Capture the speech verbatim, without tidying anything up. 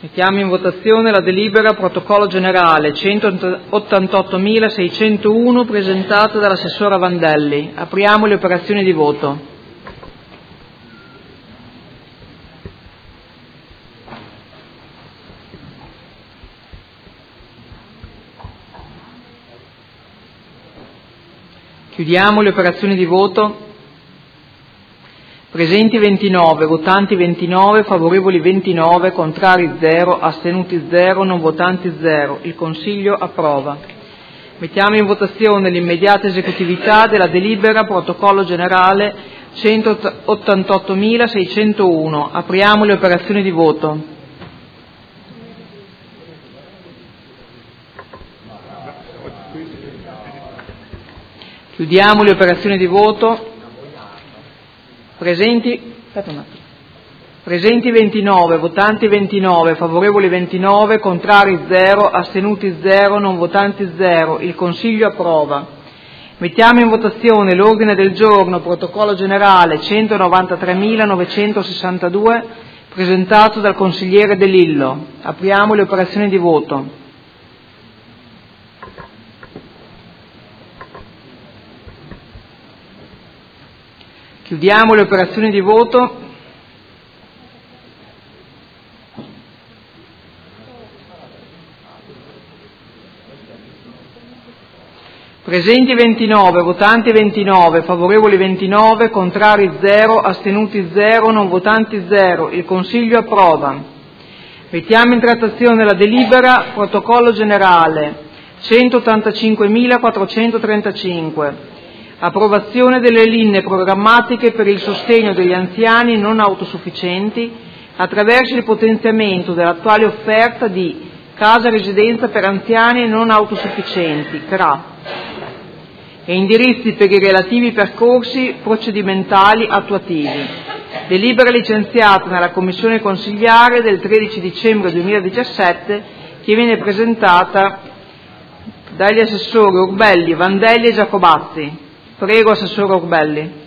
Mettiamo in votazione la delibera protocollo generale centottantottomilaseicentouno presentata dall'assessora Vandelli. Apriamo le operazioni di voto. Chiudiamo le operazioni di voto. Presenti ventinove, votanti ventinove, favorevoli ventinove, contrari zero, astenuti zero, non votanti zero. Il Consiglio approva. Mettiamo in votazione l'immediata esecutività della delibera protocollo generale centottantottomilaseicentouno. Apriamo le operazioni di voto. Chiudiamo le operazioni di voto. Presenti, presenti ventinove, votanti ventinove, favorevoli ventinove, contrari zero, astenuti zero, non votanti zero. Il Consiglio approva. Mettiamo in votazione l'ordine del giorno protocollo generale centonovantatremilanovecentosessantadue presentato dal consigliere De Lillo. Apriamo le operazioni di voto. Chiudiamo le operazioni di voto. Presenti ventinove, votanti ventinove, favorevoli ventinove, contrari zero, astenuti zero, non votanti zero. Il Consiglio approva. Mettiamo in trattazione la delibera protocollo generale centottantacinquemilaquattrocentotrentacinque. Approvazione delle linee programmatiche per il sostegno degli anziani non autosufficienti attraverso il potenziamento dell'attuale offerta di casa residenza per anziani non autosufficienti, C R A, e indirizzi per i relativi percorsi procedimentali attuativi. Delibera licenziata nella Commissione consigliare del tredici dicembre duemiladiciassette che viene presentata dagli assessori Urbelli, Vandelli e Giacobazzi. Prego, assessore Urbelli.